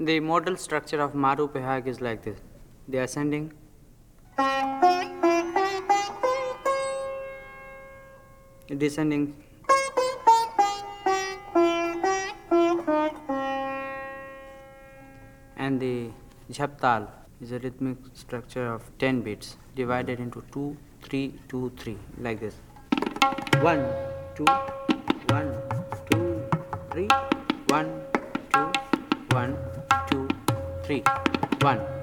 The modal structure of Maru Pehag is like this. The ascending, descending, and the Jhaptal is a rhythmic structure of 10 beats divided into 2, 3, 2, 3, like this. 1, 2, 1, 2, 3, 1, 2, 1, 2, 3, 1.